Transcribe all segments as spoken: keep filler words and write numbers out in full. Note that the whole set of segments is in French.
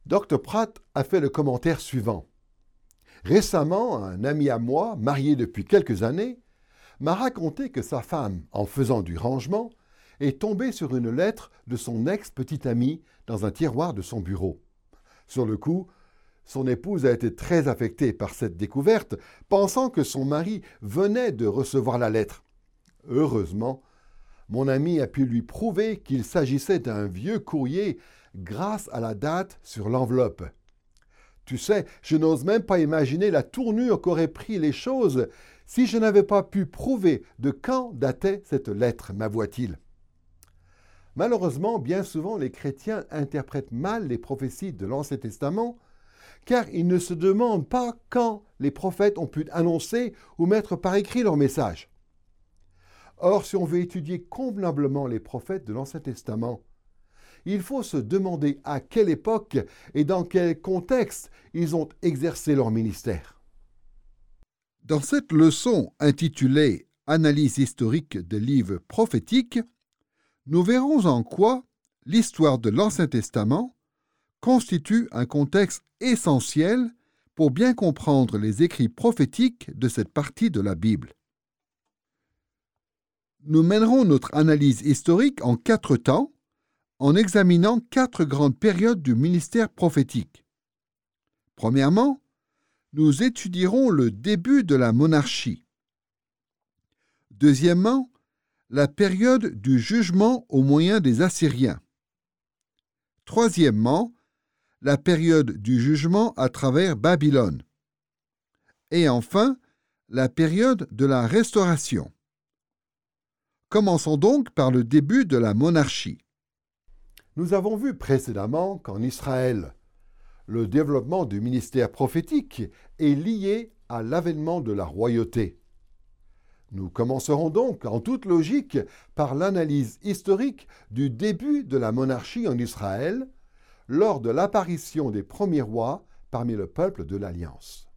docteur Pratt a fait le commentaire suivant. Récemment, un ami à moi, marié depuis quelques années, m'a raconté que sa femme, en faisant du rangement, est tombée sur une lettre de son ex-petite amie dans un tiroir de son bureau. Sur le coup, son épouse a été très affectée par cette découverte, pensant que son mari venait de recevoir la lettre. Heureusement, mon ami a pu lui prouver qu'il s'agissait d'un vieux courrier grâce à la date sur l'enveloppe. Tu sais, je n'ose même pas imaginer la tournure qu'auraient pris les choses si je n'avais pas pu prouver de quand datait cette lettre, m'avoua-t-il. Malheureusement, bien souvent, les chrétiens interprètent mal les prophéties de l'Ancien Testament, car ils ne se demandent pas quand les prophètes ont pu annoncer ou mettre par écrit leur message. Or, si on veut étudier convenablement les prophètes de l'Ancien Testament, il faut se demander à quelle époque et dans quel contexte ils ont exercé leur ministère. Dans cette leçon intitulée « Analyse historique des livres prophétiques », nous verrons en quoi l'histoire de l'Ancien Testament constitue un contexte essentiel pour bien comprendre les écrits prophétiques de cette partie de la Bible. Nous mènerons notre analyse historique en quatre temps, en examinant quatre grandes périodes du ministère prophétique. Premièrement, nous étudierons le début de la monarchie. Deuxièmement, la période du jugement au moyen des Assyriens. Troisièmement, la période du jugement à travers Babylone. Et enfin, la période de la restauration. Commençons donc par le début de la monarchie. Nous avons vu précédemment qu'en Israël, le développement du ministère prophétique est lié à l'avènement de la royauté. Nous commencerons donc, en toute logique, par l'analyse historique du début de la monarchie en Israël, lors de l'apparition des premiers rois parmi le peuple de l'Alliance.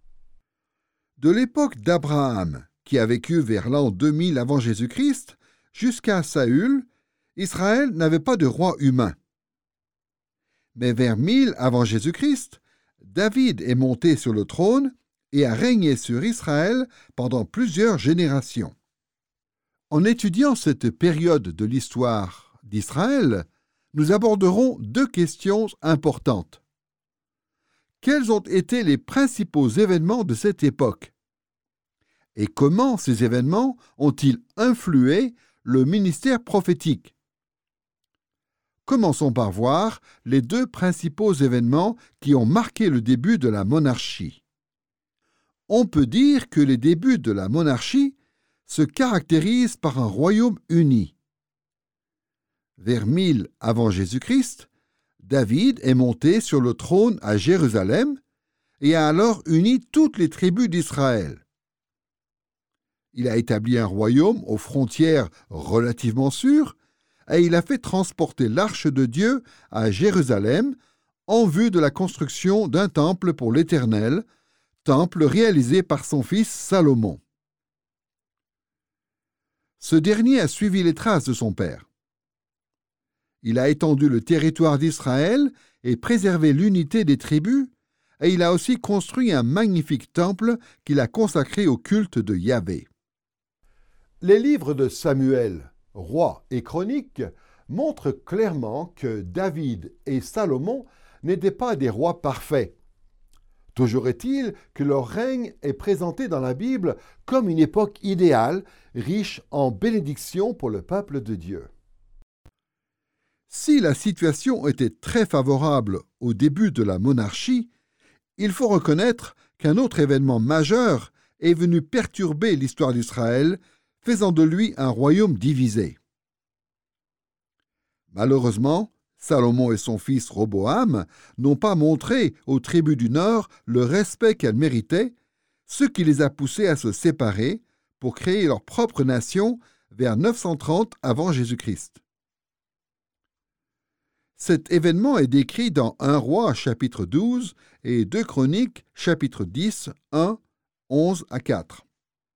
De l'époque d'Abraham, qui a vécu vers l'an deux mille avant Jésus-Christ, jusqu'à Saül, Israël n'avait pas de roi humain. Mais vers mille avant Jésus-Christ, David est monté sur le trône et a régné sur Israël pendant plusieurs générations. En étudiant cette période de l'histoire d'Israël, nous aborderons deux questions importantes. Quels ont été les principaux événements de cette époque? Et comment ces événements ont-ils influé le ministère prophétique? Commençons par voir les deux principaux événements qui ont marqué le début de la monarchie. On peut dire que les débuts de la monarchie se caractérisent par un royaume uni. Vers mille avant Jésus-Christ, David est monté sur le trône à Jérusalem et a alors uni toutes les tribus d'Israël. Il a établi un royaume aux frontières relativement sûres et il a fait transporter l'arche de Dieu à Jérusalem en vue de la construction d'un temple pour l'Éternel, temple réalisé par son fils Salomon. Ce dernier a suivi les traces de son père. Il a étendu le territoire d'Israël et préservé l'unité des tribus, et il a aussi construit un magnifique temple qu'il a consacré au culte de Yahvé. Les livres de Samuel, Rois et Chroniques montrent clairement que David et Salomon n'étaient pas des rois parfaits. Toujours est-il que leur règne est présenté dans la Bible comme une époque idéale, riche en bénédictions pour le peuple de Dieu. Si la situation était très favorable au début de la monarchie, il faut reconnaître qu'un autre événement majeur est venu perturber l'histoire d'Israël, faisant de lui un royaume divisé. Malheureusement, Salomon et son fils Roboam n'ont pas montré aux tribus du Nord le respect qu'elles méritaient, ce qui les a poussés à se séparer pour créer leur propre nation vers neuf cent trente avant Jésus-Christ. Cet événement est décrit dans un Roi chapitre douze et deux Chroniques chapitre dix, un, onze à quatre.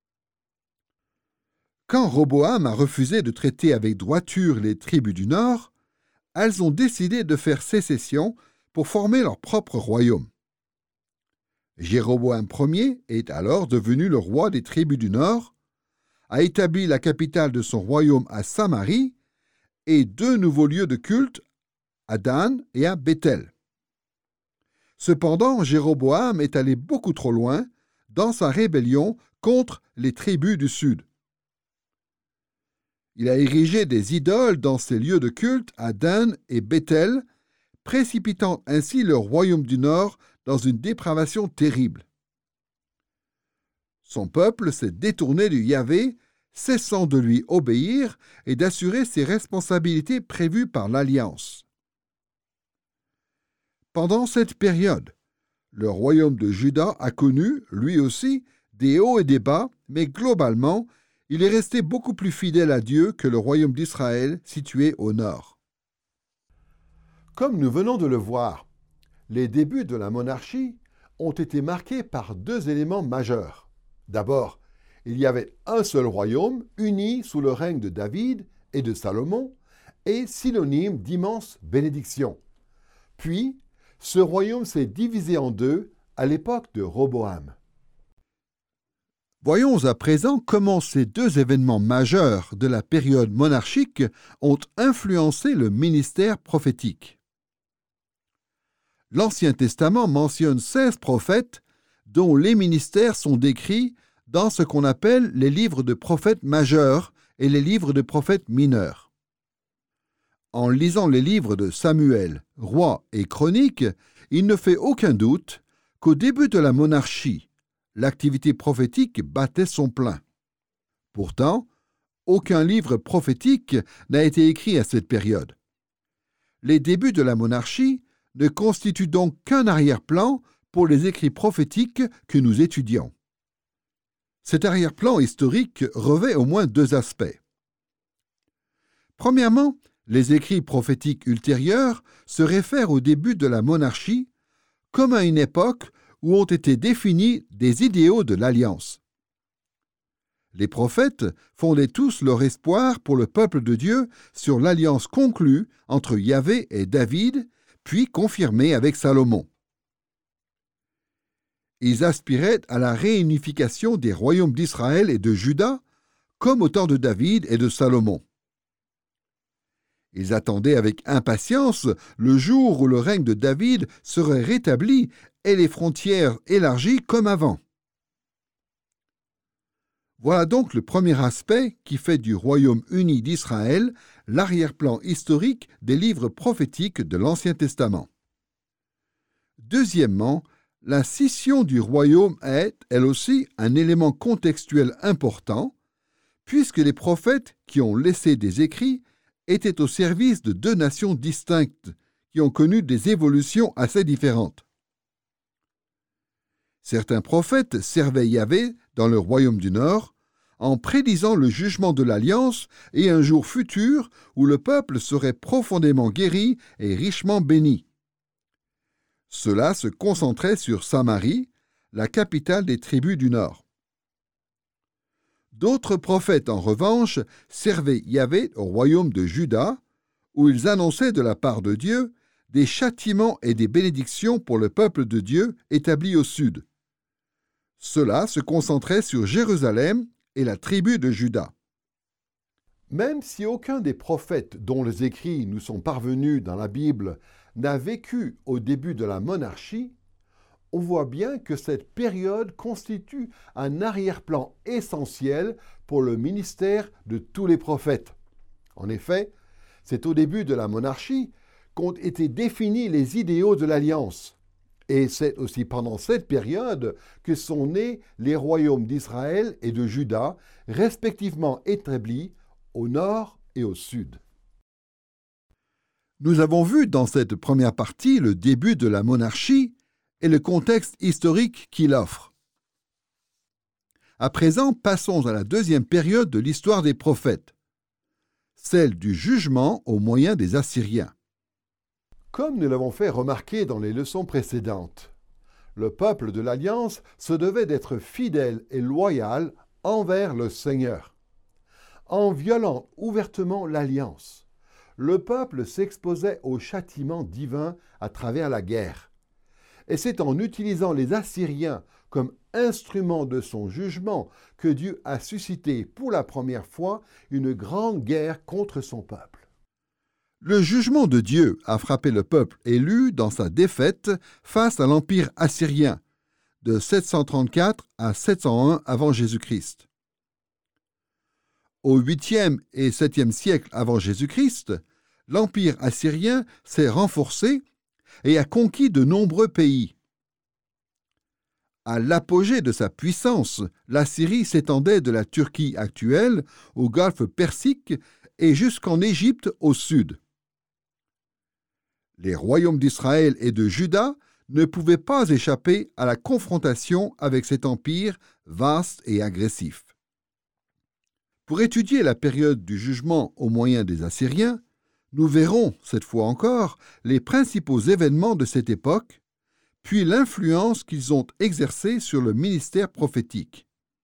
Quand Roboam a refusé de traiter avec droiture les tribus du Nord, elles ont décidé de faire sécession pour former leur propre royaume. Jéroboam Ier est alors devenu le roi des tribus du Nord, a établi la capitale de son royaume à Samarie et deux nouveaux lieux de culte, à Dan et à Béthel. Cependant, Jéroboam est allé beaucoup trop loin dans sa rébellion contre les tribus du Sud. Il a érigé des idoles dans ses lieux de culte à Dan et Béthel, précipitant ainsi le royaume du Nord dans une dépravation terrible. Son peuple s'est détourné du Yahvé, cessant de lui obéir et d'assurer ses responsabilités prévues par l'Alliance. Pendant cette période, le royaume de Juda a connu, lui aussi, des hauts et des bas, mais globalement, il est resté beaucoup plus fidèle à Dieu que le royaume d'Israël situé au nord. Comme nous venons de le voir, les débuts de la monarchie ont été marqués par deux éléments majeurs. D'abord, il y avait un seul royaume uni sous le règne de David et de Salomon et synonyme d'immense bénédiction. Puis, ce royaume s'est divisé en deux à l'époque de Roboam. Voyons à présent comment ces deux événements majeurs de la période monarchique ont influencé le ministère prophétique. L'Ancien Testament mentionne seize prophètes dont les ministères sont décrits dans ce qu'on appelle les livres de prophètes majeurs et les livres de prophètes mineurs. En lisant les livres de Samuel, Rois et Chroniques, il ne fait aucun doute qu'au début de la monarchie, l'activité prophétique battait son plein. Pourtant, aucun livre prophétique n'a été écrit à cette période. Les débuts de la monarchie ne constituent donc qu'un arrière-plan pour les écrits prophétiques que nous étudions. Cet arrière-plan historique revêt au moins deux aspects. Premièrement, les écrits prophétiques ultérieurs se réfèrent au début de la monarchie comme à une époque où ont été définis des idéaux de l'Alliance. Les prophètes fondaient tous leur espoir pour le peuple de Dieu sur l'alliance conclue entre Yahvé et David, puis confirmée avec Salomon. Ils aspiraient à la réunification des royaumes d'Israël et de Juda, comme au temps de David et de Salomon. Ils attendaient avec impatience le jour où le règne de David serait rétabli et les frontières élargies comme avant. Voilà donc le premier aspect qui fait du royaume uni d'Israël l'arrière-plan historique des livres prophétiques de l'Ancien Testament. Deuxièmement, la scission du royaume est, elle aussi, un élément contextuel important, puisque les prophètes qui ont laissé des écrits étaient au service de deux nations distinctes, qui ont connu des évolutions assez différentes. Certains prophètes servaient Yahvé dans le royaume du Nord, en prédisant le jugement de l'Alliance et un jour futur où le peuple serait profondément guéri et richement béni. Cela se concentrait sur Samarie, la capitale des tribus du Nord. D'autres prophètes, en revanche, servaient Yahvé au royaume de Juda, où ils annonçaient de la part de Dieu des châtiments et des bénédictions pour le peuple de Dieu établi au sud. Cela se concentrait sur Jérusalem et la tribu de Juda. Même si aucun des prophètes dont les écrits nous sont parvenus dans la Bible n'a vécu au début de la monarchie, on voit bien que cette période constitue un arrière-plan essentiel pour le ministère de tous les prophètes. En effet, c'est au début de la monarchie qu'ont été définis les idéaux de l'Alliance. Et c'est aussi pendant cette période que sont nés les royaumes d'Israël et de Juda, respectivement établis au nord et au sud. Nous avons vu dans cette première partie le début de la monarchie et le contexte historique qu'il offre. À présent, passons à la deuxième période de l'histoire des prophètes, celle du jugement au moyen des Assyriens. Comme nous l'avons fait remarquer dans les leçons précédentes, le peuple de l'Alliance se devait d'être fidèle et loyal envers le Seigneur. En violant ouvertement l'Alliance, le peuple s'exposait au châtiment divin à travers la guerre. Et c'est en utilisant les Assyriens comme instrument de son jugement que Dieu a suscité pour la première fois une grande guerre contre son peuple. Le jugement de Dieu a frappé le peuple élu dans sa défaite face à l'Empire assyrien de sept cent trente-quatre à sept cent un avant Jésus-Christ. Au huitième et septième siècle avant Jésus-Christ, l'Empire assyrien s'est renforcé et a conquis de nombreux pays. À l'apogée de sa puissance, l'Assyrie s'étendait de la Turquie actuelle au golfe Persique et jusqu'en Égypte au sud. Les royaumes d'Israël et de Juda ne pouvaient pas échapper à la confrontation avec cet empire vaste et agressif. Pour étudier la période du jugement au moyen des Assyriens, nous verrons, cette fois encore, les principaux événements de cette époque, puis l'influence qu'ils ont exercée sur le ministère prophétique.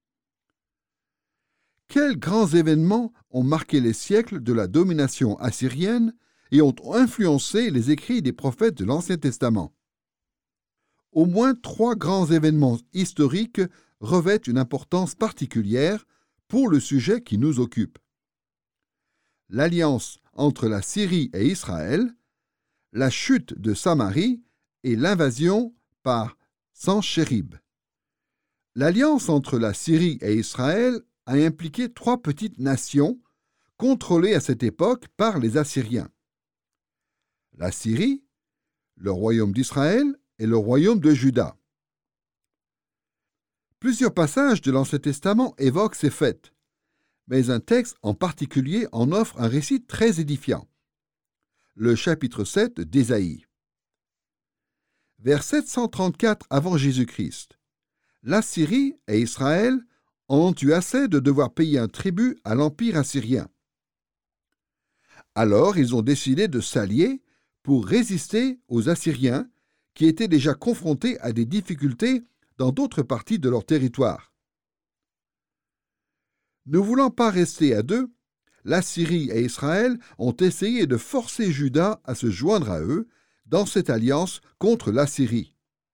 Quels grands événements ont marqué les siècles de la domination assyrienne et ont influencé les écrits des prophètes de l'Ancien Testament? Au moins trois grands événements historiques revêtent une importance particulière pour le sujet qui nous occupe. L'alliance entre la Syrie et Israël, la chute de Samarie et l'invasion par Sanchérib. L'alliance entre la Syrie et Israël a impliqué trois petites nations contrôlées à cette époque par les Assyriens. La Syrie, le royaume d'Israël et le royaume de Juda. Plusieurs passages de l'Ancien Testament évoquent ces faits, mais un texte en particulier en offre un récit très édifiant. Le chapitre sept d'Ésaïe. Vers sept cent trente-quatre avant Jésus-Christ, l'Assyrie et Israël en ont eu assez de devoir payer un tribut à l'Empire assyrien. Alors ils ont décidé de s'allier pour résister aux Assyriens qui étaient déjà confrontés à des difficultés dans d'autres parties de leur territoire. Ne voulant pas rester à deux, l'Assyrie et Israël ont essayé de forcer Juda à se joindre à eux dans cette alliance contre l'Assyrie.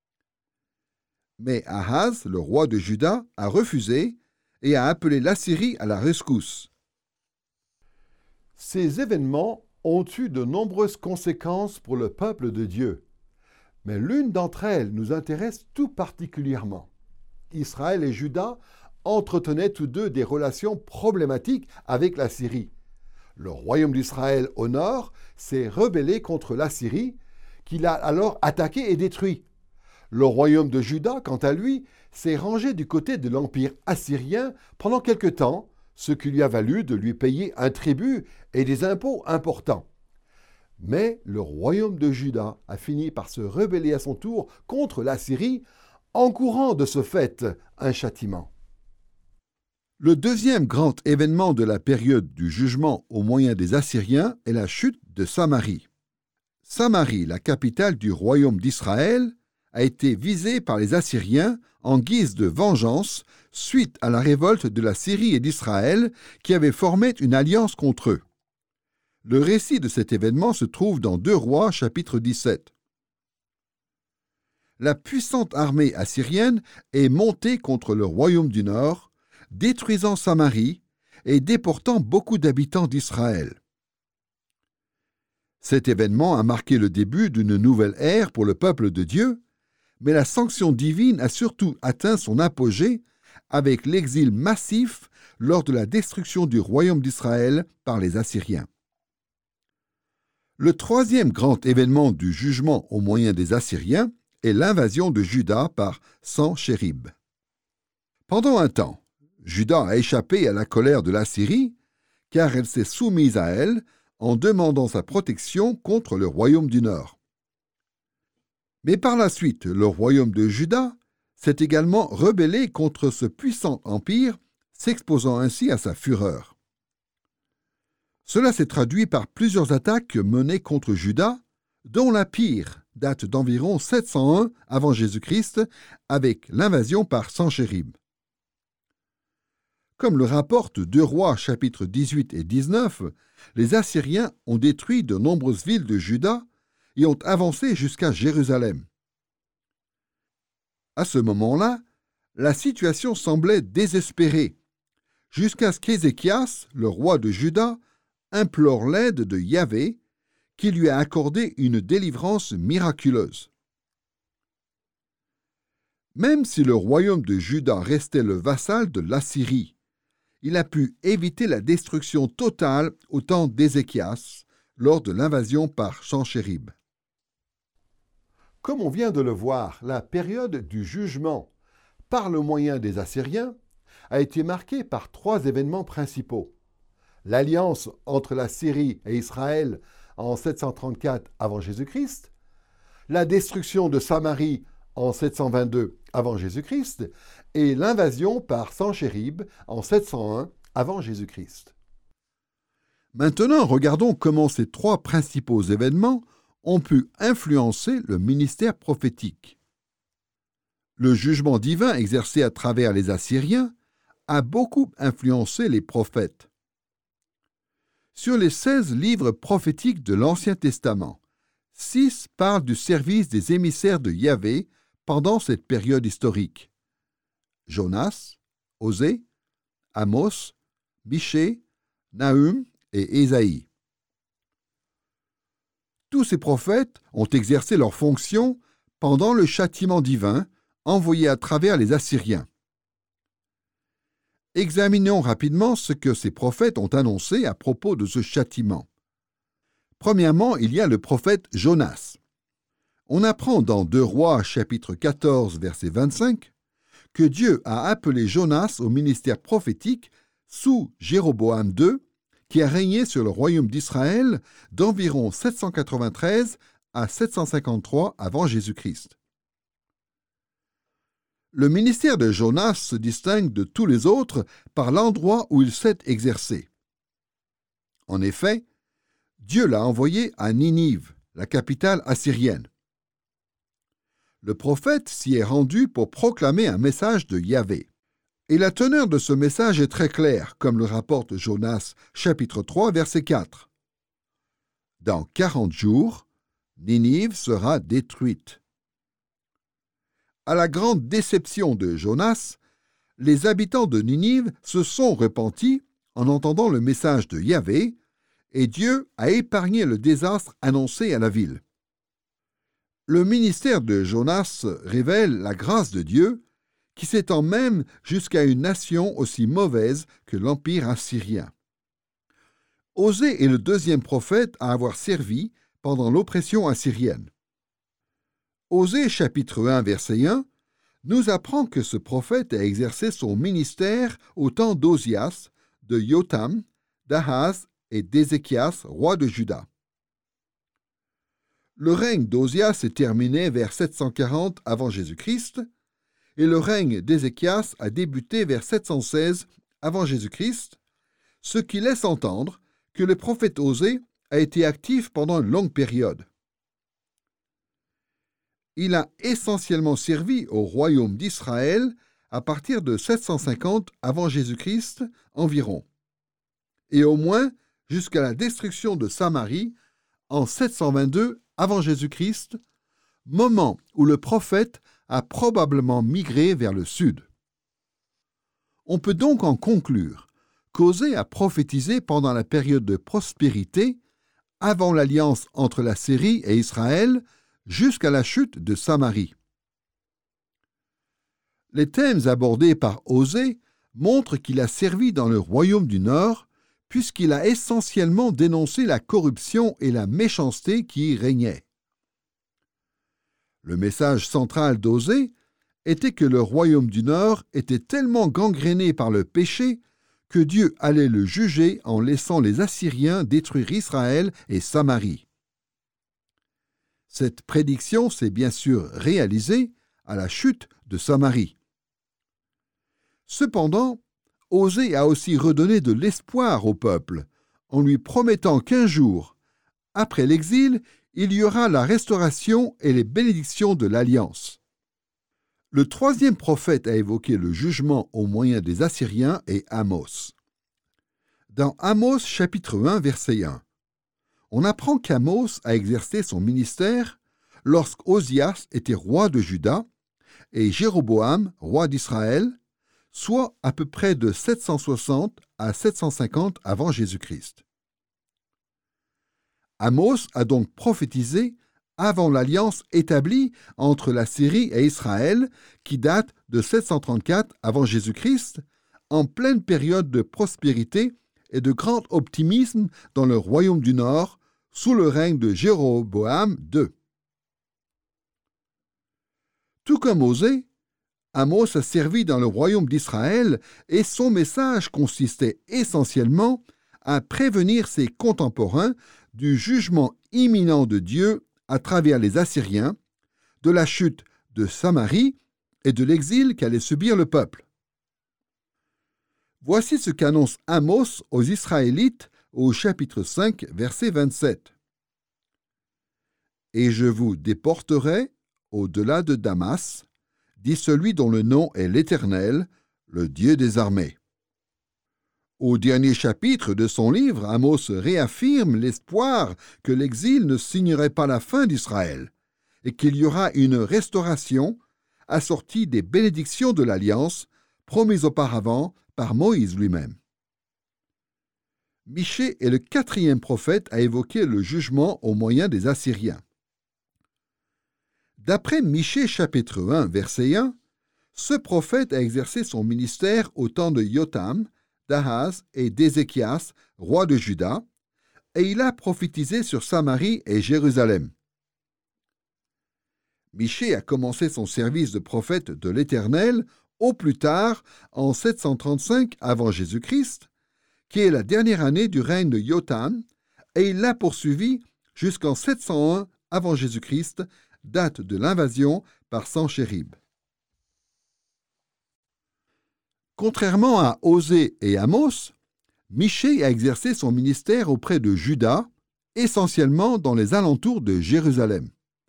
Mais Ahaz, le roi de Juda, a refusé et a appelé l'Assyrie à la rescousse. Ces événements ont eu de nombreuses conséquences pour le peuple de Dieu. Mais l'une d'entre elles nous intéresse tout particulièrement. Israël et Juda entretenaient tous deux des relations problématiques avec la Syrie. Le royaume d'Israël au nord s'est rebellé contre la Syrie, qu'il a alors attaqué et détruit. Le royaume de Juda, quant à lui, s'est rangé du côté de l'empire assyrien pendant quelque temps, ce qui lui a valu de lui payer un tribut et des impôts importants. Mais le royaume de Juda a fini par se rebeller à son tour contre la Syrie, encourant de ce fait un châtiment. Le deuxième grand événement de la période du jugement au moyen des Assyriens est la chute de Samarie. Samarie, la capitale du royaume d'Israël, a été visée par les Assyriens en guise de vengeance suite à la révolte de la Syrie et d'Israël qui avaient formé une alliance contre eux. Le récit de cet événement se trouve dans deux Rois, chapitre dix-sept. La puissante armée assyrienne est montée contre le royaume du Nord, détruisant Samarie et déportant beaucoup d'habitants d'Israël. Cet événement a marqué le début d'une nouvelle ère pour le peuple de Dieu, mais la sanction divine a surtout atteint son apogée avec l'exil massif lors de la destruction du royaume d'Israël par les Assyriens. Le troisième grand événement du jugement au moyen des Assyriens est l'invasion de Juda par Sanchérib. Pendant un temps, Juda a échappé à la colère de l'Assyrie, car elle s'est soumise à elle en demandant sa protection contre le royaume du Nord. Mais par la suite, le royaume de Juda s'est également rebellé contre ce puissant empire, s'exposant ainsi à sa fureur. Cela s'est traduit par plusieurs attaques menées contre Juda, dont la pire date d'environ sept cent un avant Jésus-Christ, avec l'invasion par Sanchérib. Comme le rapportent deux Rois chapitres dix-huit et dix-neuf, les Assyriens ont détruit de nombreuses villes de Juda et ont avancé jusqu'à Jérusalem. À ce moment-là, la situation semblait désespérée, jusqu'à ce qu'Ézéchias, le roi de Juda, implore l'aide de Yahvé, qui lui a accordé une délivrance miraculeuse. Même si le royaume de Juda restait le vassal de l'Assyrie, il a pu éviter la destruction totale au temps d'Ézéchias lors de l'invasion par Sanchérib. Comme on vient de le voir, la période du jugement par le moyen des Assyriens a été marquée par trois événements principaux. L'alliance entre la Syrie et Israël en sept cent trente-quatre avant Jésus-Christ, la destruction de Samarie en sept cent vingt-deux avant Jésus-Christ et l'invasion par Sanchérib en sept cent un avant Jésus-Christ. Maintenant, regardons comment ces trois principaux événements ont pu influencer le ministère prophétique. Le jugement divin exercé à travers les Assyriens a beaucoup influencé les prophètes. Sur les seize livres prophétiques de l'Ancien Testament, six parlent du service des émissaires de Yahvé pendant cette période historique. Jonas, Osée, Amos, Michée, Nahum et Ésaïe. Tous ces prophètes ont exercé leur fonction pendant le châtiment divin envoyé à travers les Assyriens. Examinons rapidement ce que ces prophètes ont annoncé à propos de ce châtiment. Premièrement, il y a le prophète Jonas. On apprend dans deux Rois chapitre quatorze verset vingt-cinq que Dieu a appelé Jonas au ministère prophétique sous Jéroboam deux, qui a régné sur le royaume d'Israël d'environ sept cent quatre-vingt-treize à sept cent cinquante-trois avant Jésus-Christ. Le ministère de Jonas se distingue de tous les autres par l'endroit où il s'est exercé. En effet, Dieu l'a envoyé à Ninive, la capitale assyrienne. Le prophète s'y est rendu pour proclamer un message de Yahvé. Et la teneur de ce message est très claire, comme le rapporte Jonas, chapitre trois, verset quatre. Dans quarante jours, Ninive sera détruite. À la grande déception de Jonas, les habitants de Ninive se sont repentis en entendant le message de Yahvé, et Dieu a épargné le désastre annoncé à la ville. Le ministère de Jonas révèle la grâce de Dieu, qui s'étend même jusqu'à une nation aussi mauvaise que l'Empire assyrien. Osée est le deuxième prophète à avoir servi pendant l'oppression assyrienne. Osée chapitre un verset un nous apprend que ce prophète a exercé son ministère au temps d'Osias, de Jotham, d'Ahaz et d'Ézéchias, roi de Juda. Le règne d'Osias est terminé vers sept cent quarante avant Jésus-Christ, et le règne d'Ézéchias a débuté vers sept cent seize avant Jésus-Christ, ce qui laisse entendre que le prophète Osée a été actif pendant une longue période. Il a essentiellement servi au royaume d'Israël à partir de sept cent cinquante avant Jésus-Christ environ, et au moins jusqu'à la destruction de Samarie en sept cent vingt-deux avant Jésus-Christ, moment où le prophète a probablement migré vers le sud. On peut donc en conclure qu'Osée a prophétisé pendant la période de prospérité, avant l'alliance entre la Syrie et Israël, jusqu'à la chute de Samarie. Les thèmes abordés par Osée montrent qu'il a servi dans le royaume du Nord, puisqu'il a essentiellement dénoncé la corruption et la méchanceté qui y régnaient. Le message central d'Osée était que le royaume du Nord était tellement gangréné par le péché que Dieu allait le juger en laissant les Assyriens détruire Israël et Samarie. Cette prédiction s'est bien sûr réalisée à la chute de Samarie. Cependant, Osée a aussi redonné de l'espoir au peuple, en lui promettant qu'un jour, après l'exil, il y aura la restauration et les bénédictions de l'Alliance. Le troisième prophète à évoquer le jugement au moyen des Assyriens est Amos. Dans Amos chapitre un, verset un, on apprend qu'Amos a exercé son ministère lorsqu'Osias était roi de Juda et Jéroboam, roi d'Israël, soit à peu près de sept cent soixante à sept cent cinquante avant Jésus-Christ. Amos a donc prophétisé avant l'alliance établie entre la Syrie et Israël, qui date de sept cent trente-quatre avant Jésus-Christ, en pleine période de prospérité et de grand optimisme dans le royaume du Nord, sous le règne de Jéroboam deux. Tout comme Osée, Amos a servi dans le royaume d'Israël et son message consistait essentiellement à prévenir ses contemporains du jugement imminent de Dieu à travers les Assyriens, de la chute de Samarie et de l'exil qu'allait subir le peuple. Voici ce qu'annonce Amos aux Israélites au chapitre cinq, verset vingt-sept. « Et je vous déporterai au-delà de Damas, dit celui dont le nom est l'Éternel, le Dieu des armées. » Au dernier chapitre de son livre, Amos réaffirme l'espoir que l'exil ne signerait pas la fin d'Israël et qu'il y aura une restauration assortie des bénédictions de l'Alliance promises auparavant par Moïse lui-même. Michée est le quatrième prophète à évoquer le jugement au moyen des Assyriens. D'après Michée chapitre un, verset un, ce prophète a exercé son ministère au temps de Jotham, d'Ahaz et d'Ézéchias, roi de Juda, et il a prophétisé sur Samarie et Jérusalem. Michée a commencé son service de prophète de l'Éternel au plus tard en sept cent trente-cinq avant Jésus-Christ, qui est la dernière année du règne de Jotham, et il l'a poursuivi jusqu'en sept cent un avant Jésus-Christ, date de l'invasion par Sanchérib. Contrairement à Osée et Amos, Michée a exercé son ministère auprès de Juda, essentiellement dans les alentours de Jérusalem.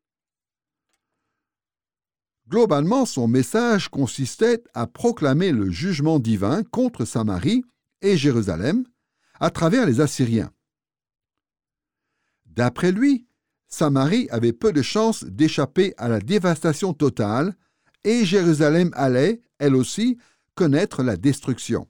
Globalement, son message consistait à proclamer le jugement divin contre Samarie et Jérusalem à travers les Assyriens. D'après lui, Samarie avait peu de chances d'échapper à la dévastation totale et Jérusalem allait, elle aussi, connaître la destruction.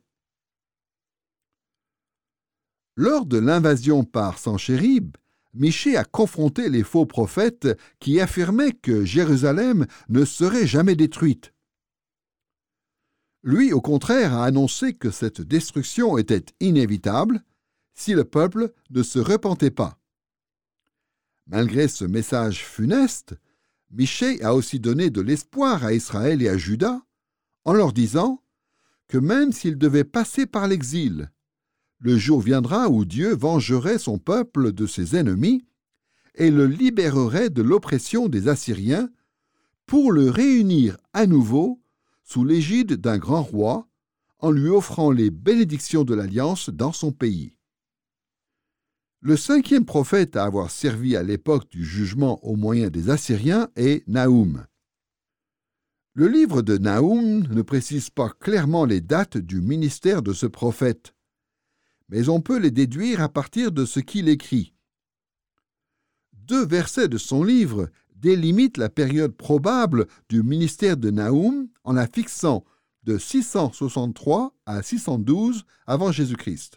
Lors de l'invasion par Sanchérib, Michée a confronté les faux prophètes qui affirmaient que Jérusalem ne serait jamais détruite. Lui, au contraire, a annoncé que cette destruction était inévitable si le peuple ne se repentait pas. Malgré ce message funeste, Michée a aussi donné de l'espoir à Israël et à Juda en leur disant que même s'ils devaient passer par l'exil, le jour viendra où Dieu vengerait son peuple de ses ennemis et le libérerait de l'oppression des Assyriens pour le réunir à nouveau sous l'égide d'un grand roi en lui offrant les bénédictions de l'Alliance dans son pays. Le cinquième prophète à avoir servi à l'époque du jugement au moyen des Assyriens est Naoum. Le livre de Naoum ne précise pas clairement les dates du ministère de ce prophète, mais on peut les déduire à partir de ce qu'il écrit. Deux versets de son livre délimitent la période probable du ministère de Naoum en la fixant de six cent soixante-trois à six cent douze avant Jésus-Christ.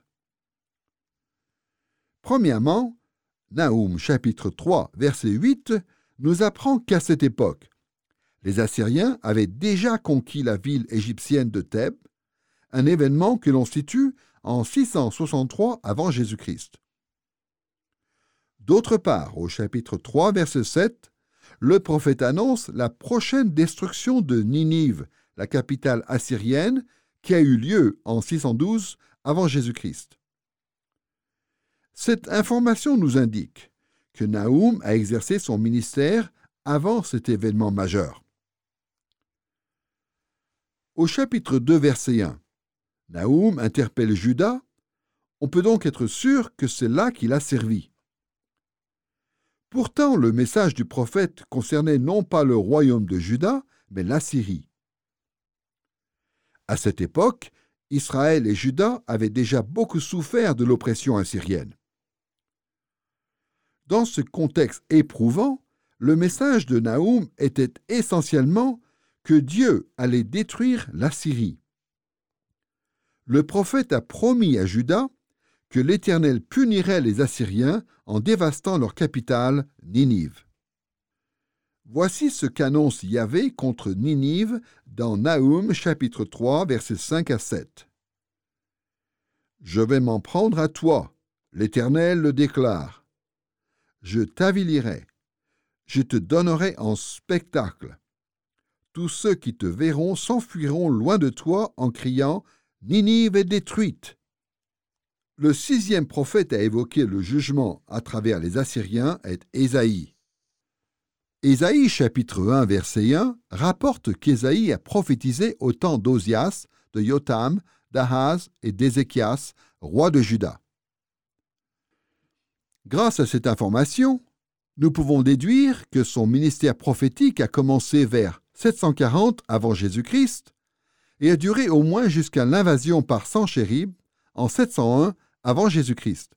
Premièrement, Naoum chapitre trois, verset huit, nous apprend qu'à cette époque, les Assyriens avaient déjà conquis la ville égyptienne de Thèbes, un événement que l'on situe en six cent soixante-trois avant Jésus-Christ. D'autre part, au chapitre trois, verset sept, le prophète annonce la prochaine destruction de Ninive, la capitale assyrienne, qui a eu lieu en six cent douze avant Jésus-Christ. Cette information nous indique que Naoum a exercé son ministère avant cet événement majeur. Au chapitre deux, verset un, Naoum interpelle Juda, on peut donc être sûr que c'est là qu'il a servi. Pourtant, le message du prophète concernait non pas le royaume de Juda, mais l'Assyrie. À cette époque, Israël et Juda avaient déjà beaucoup souffert de l'oppression assyrienne. Dans ce contexte éprouvant, le message de Naoum était essentiellement que Dieu allait détruire l'Assyrie. Le prophète a promis à Juda que l'Éternel punirait les Assyriens en dévastant leur capitale, Ninive. Voici ce qu'annonce Yahvé contre Ninive dans Naoum chapitre trois, versets cinq à sept. « Je vais m'en prendre à toi, l'Éternel le déclare. Je t'avilirai, je te donnerai en spectacle. Tous ceux qui te verront s'enfuiront loin de toi en criant « Ninive est détruite !» Le sixième prophète à évoquer le jugement à travers les Assyriens est Ésaïe. Ésaïe chapitre un verset un rapporte qu'Ésaïe a prophétisé au temps d'Osias, de Jotham, d'Ahaz et d'Ézéchias, rois de Juda. Grâce à cette information, nous pouvons déduire que son ministère prophétique a commencé vers sept cent quarante avant Jésus-Christ et a duré au moins jusqu'à l'invasion par Sanchérib en sept cent un avant Jésus-Christ.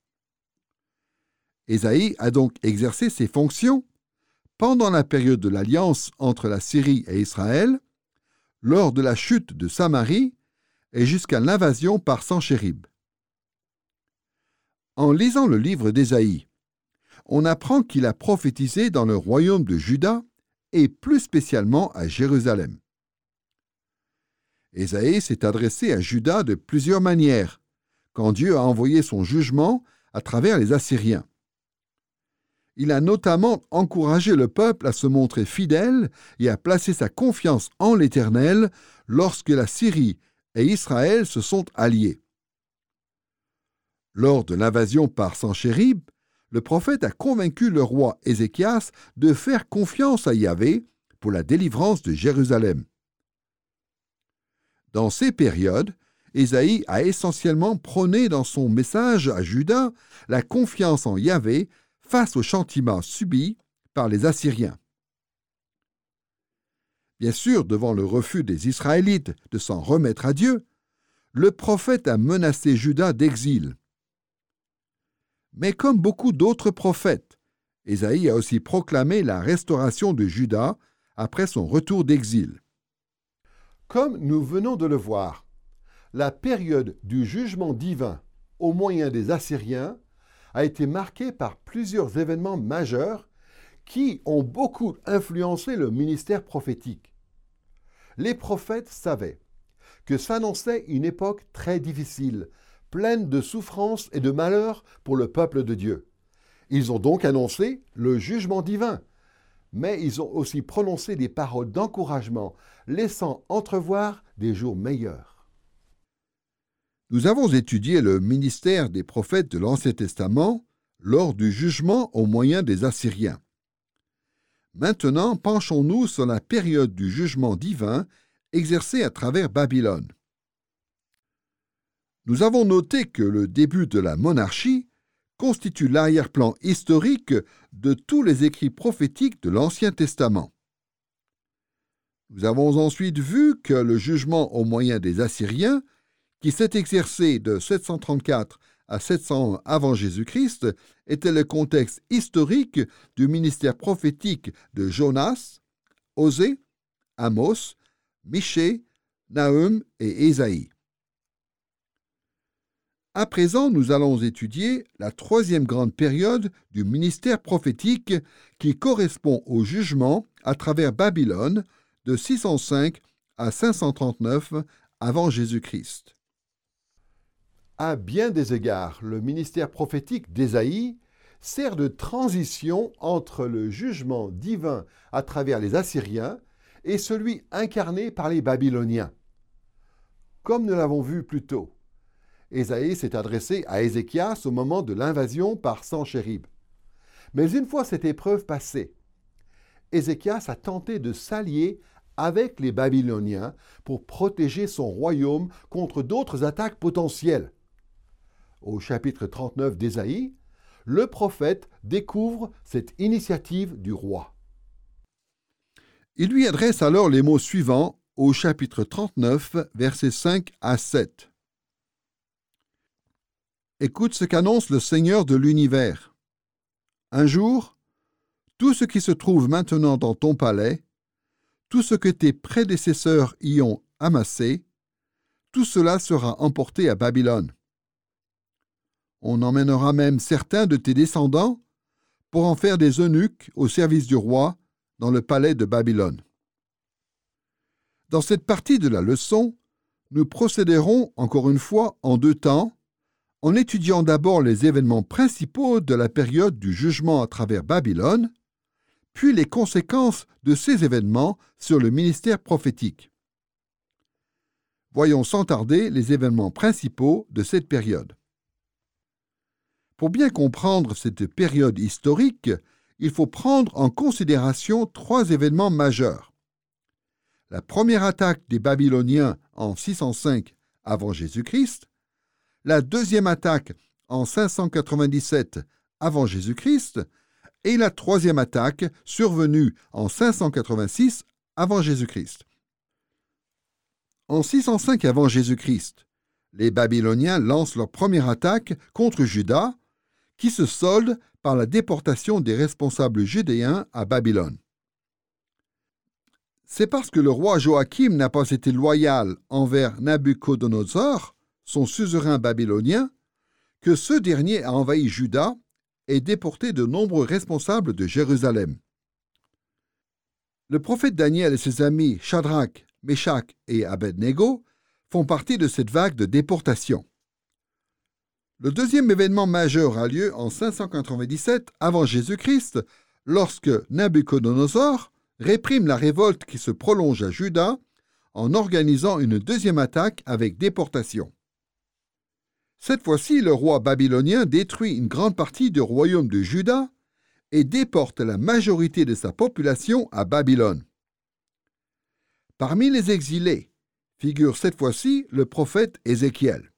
Ésaïe a donc exercé ses fonctions pendant la période de l'alliance entre la Syrie et Israël, lors de la chute de Samarie et jusqu'à l'invasion par Sanchérib. En lisant le livre d'Ésaïe, on apprend qu'il a prophétisé dans le royaume de Juda et plus spécialement à Jérusalem. Ésaïe s'est adressé à Juda de plusieurs manières, quand Dieu a envoyé son jugement à travers les Assyriens. Il a notamment encouragé le peuple à se montrer fidèle et à placer sa confiance en l'Éternel lorsque la Syrie et Israël se sont alliés. Lors de l'invasion par Sanchérib, le prophète a convaincu le roi Ézéchias de faire confiance à Yahvé pour la délivrance de Jérusalem. Dans ces périodes, Ésaïe a essentiellement prôné dans son message à Juda la confiance en Yahvé face au châtiment subi par les Assyriens. Bien sûr, devant le refus des Israélites de s'en remettre à Dieu, le prophète a menacé Juda d'exil. Mais comme beaucoup d'autres prophètes, Ésaïe a aussi proclamé la restauration de Juda après son retour d'exil. Comme nous venons de le voir, la période du jugement divin au moyen des Assyriens a été marquée par plusieurs événements majeurs qui ont beaucoup influencé le ministère prophétique. Les prophètes savaient que s'annonçait une époque très difficile, pleine de souffrances et de malheurs pour le peuple de Dieu. Ils ont donc annoncé le jugement divin, mais ils ont aussi prononcé des paroles d'encouragement, laissant entrevoir des jours meilleurs. Nous avons étudié le ministère des prophètes de l'Ancien Testament lors du jugement au moyen des Assyriens. Maintenant, penchons-nous sur la période du jugement divin exercé à travers Babylone. Nous avons noté que le début de la monarchie constitue l'arrière-plan historique de tous les écrits prophétiques de l'Ancien Testament. Nous avons ensuite vu que le jugement au moyen des Assyriens, qui s'est exercé de sept cent trente-quatre à sept cent un avant Jésus-Christ, était le contexte historique du ministère prophétique de Jonas, Osée, Amos, Michée, Naum et Ésaïe. À présent, nous allons étudier la troisième grande période du ministère prophétique qui correspond au jugement à travers Babylone de six cent cinq à cinq cent trente-neuf avant Jésus-Christ. À bien des égards, le ministère prophétique d'Ésaïe sert de transition entre le jugement divin à travers les Assyriens et celui incarné par les Babyloniens. Comme nous l'avons vu plus tôt, Ésaïe s'est adressé à Ézéchias au moment de l'invasion par Sanchérib. Mais une fois cette épreuve passée, Ézéchias a tenté de s'allier avec les Babyloniens pour protéger son royaume contre d'autres attaques potentielles. Au chapitre trente-neuf d'Ésaïe, le prophète découvre cette initiative du roi. Il lui adresse alors les mots suivants au chapitre trente-neuf, versets cinq à sept. Écoute ce qu'annonce le Seigneur de l'univers. Un jour, tout ce qui se trouve maintenant dans ton palais, tout ce que tes prédécesseurs y ont amassé, tout cela sera emporté à Babylone. On emmènera même certains de tes descendants pour en faire des eunuques au service du roi dans le palais de Babylone. Dans cette partie de la leçon, nous procéderons encore une fois en deux temps, en étudiant d'abord les événements principaux de la période du jugement à travers Babylone, puis les conséquences de ces événements sur le ministère prophétique. Voyons sans tarder les événements principaux de cette période. Pour bien comprendre cette période historique, il faut prendre en considération trois événements majeurs. La première attaque des Babyloniens en six cent cinq avant Jésus-Christ, la deuxième attaque en cinq cent quatre-vingt-dix-sept avant Jésus-Christ et la troisième attaque survenue en cinq cent quatre-vingt-six avant Jésus-Christ. En six cent cinq avant Jésus-Christ, les Babyloniens lancent leur première attaque contre Juda, qui se solde par la déportation des responsables judéens à Babylone. C'est parce que le roi Joachim n'a pas été loyal envers Nabuchodonosor, son suzerain babylonien, que ce dernier a envahi Juda et déporté de nombreux responsables de Jérusalem. Le prophète Daniel et ses amis Shadrach, Meshach et Abednego font partie de cette vague de déportation. Le deuxième événement majeur a lieu en cinq cent quatre-vingt-dix-sept avant Jésus-Christ, lorsque Nabuchodonosor réprime la révolte qui se prolonge à Juda en organisant une deuxième attaque avec déportation. Cette fois-ci, le roi babylonien détruit une grande partie du royaume de Juda et déporte la majorité de sa population à Babylone. Parmi les exilés figure cette fois-ci le prophète Ézéchiel.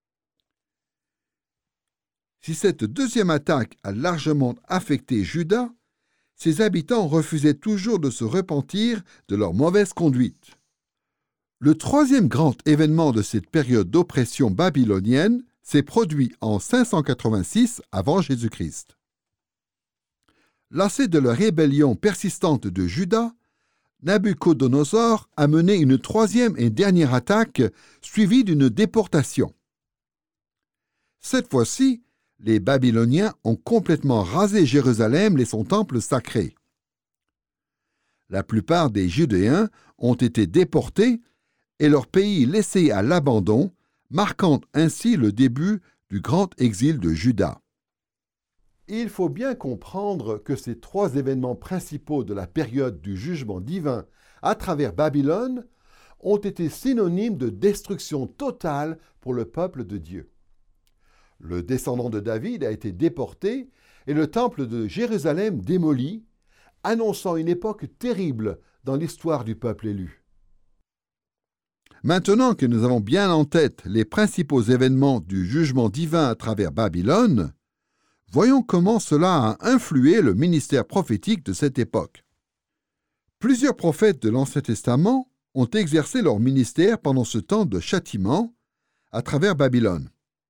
Si cette deuxième attaque a largement affecté Juda, ses habitants refusaient toujours de se repentir de leur mauvaise conduite. Le troisième grand événement de cette période d'oppression babylonienne s'est produit en cinq cent quatre-vingt-six avant Jésus-Christ. Lassé de la rébellion persistante de Juda, Nabuchodonosor a mené une troisième et dernière attaque suivie d'une déportation. Cette fois-ci, les Babyloniens ont complètement rasé Jérusalem et son temple sacré. La plupart des Judéens ont été déportés et leur pays laissé à l'abandon, marquant ainsi le début du grand exil de Juda. Il faut bien comprendre que ces trois événements principaux de la période du jugement divin à travers Babylone ont été synonymes de destruction totale pour le peuple de Dieu. Le descendant de David a été déporté et le temple de Jérusalem démoli, annonçant une époque terrible dans l'histoire du peuple élu. Maintenant que nous avons bien en tête les principaux événements du jugement divin à travers Babylone, voyons comment cela a influé le ministère prophétique de cette époque. Plusieurs prophètes de l'Ancien Testament ont exercé leur ministère pendant ce temps de châtiment à travers Babylone.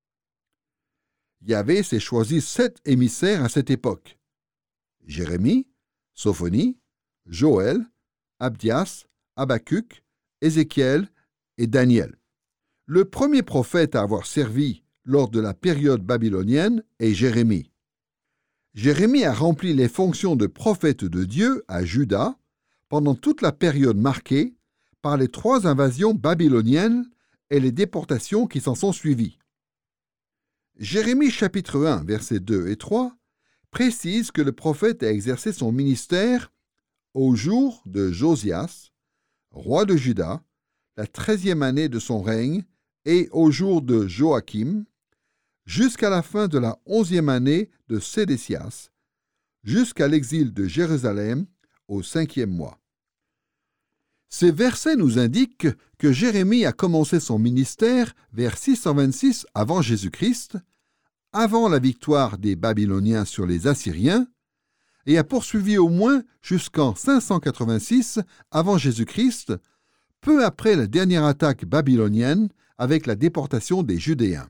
Yahvé s'est choisi sept émissaires à cette époque. Jérémie, Sophonie, Joël, Abdias, Habacuc, Ézéchiel et Daniel. Le premier prophète à avoir servi lors de la période babylonienne est Jérémie. Jérémie a rempli les fonctions de prophète de Dieu à Juda pendant toute la période marquée par les trois invasions babyloniennes et les déportations qui s'en sont suivies. Jérémie chapitre un, versets deux et trois précise que le prophète a exercé son ministère au jour de Josias, roi de Juda, la treizième année de son règne, et au jour de Joachim, jusqu'à la fin de la onzième année de Sédécias, jusqu'à l'exil de Jérusalem au cinquième mois. Ces versets nous indiquent que Jérémie a commencé son ministère vers six cent vingt-six avant Jésus-Christ, avant la victoire des Babyloniens sur les Assyriens, et a poursuivi au moins jusqu'en cinq cent quatre-vingt-six avant Jésus-Christ, peu après la dernière attaque babylonienne avec la déportation des Judéens.